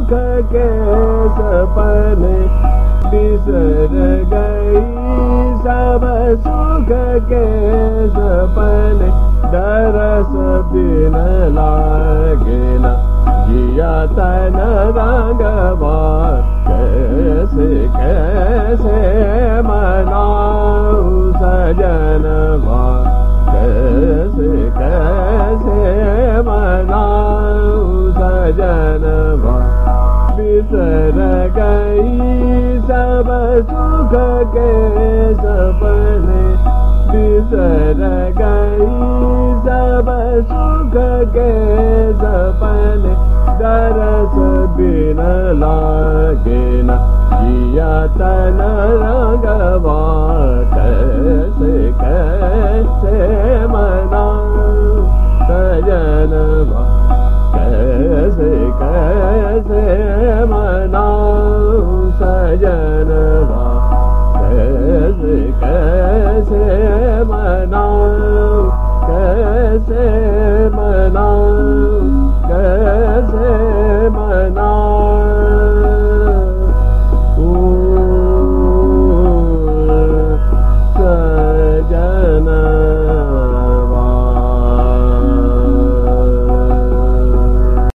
सुख के सपने बिसर गई सब सुख के सपने दरस बिन लागे न जिया तन रंगवा कैसे कैसे मनाऊं सजनवा कैसे कैसे मनाऊं सजनवा बिसर गई सब सुख के सपने बिसर गई सब सुख के सपने दरस बिन लागे न जिया तन रंगवा कैसे कैसे